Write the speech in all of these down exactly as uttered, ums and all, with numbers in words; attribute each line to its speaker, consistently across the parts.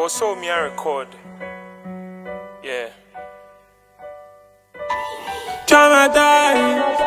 Speaker 1: was so me I record. Yeah. Traumatized.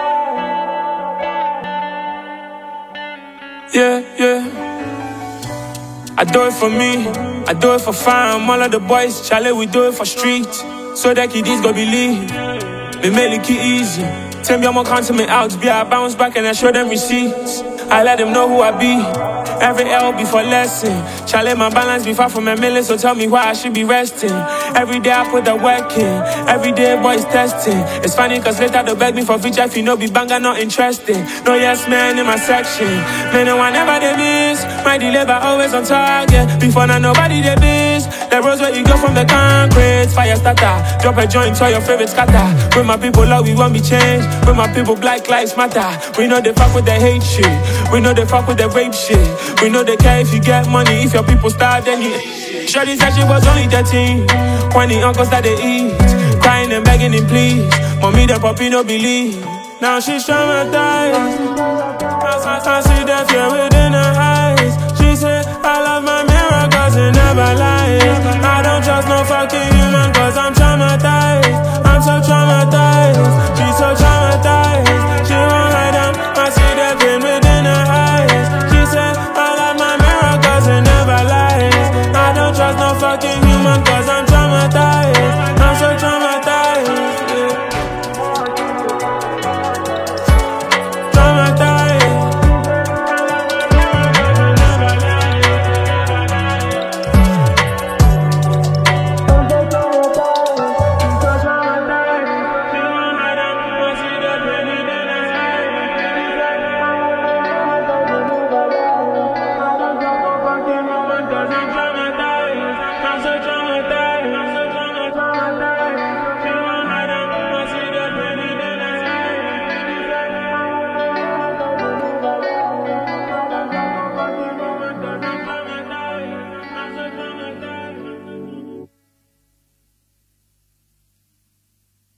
Speaker 1: Yeah, yeah. I do it for me, I do it for fam. All of the boys, Charlie, we do it for street. So that kiddies go believe. Me make it easy. Tell me I'm gonna count me out. Be I bounce back and I show them receipts. I let them know who I be. Every L before lesson. Charlie, my balance be far from a million, so tell me why I should be resting. Every day I put the work in. Every day boys testing. It's funny cause later they beg me for feature if you know be banger not interesting. No yes man in my section. Man, no one never they miss. My deliver always on target. Before now nobody they miss. The roads where you go from the concrete. Fire starter. Drop a joint to your favorite scatter. With my people love we won't be changed. With my people black lives matter. We know they fuck with the hate shit. We know they fuck with the rape shit. We know they care if you get money. If your people starve then you Shorty said she was only thirteen when the uncles that they eat. Crying and begging him please. Mommy the puppy no believe. Now she's traumatized. I see that fear with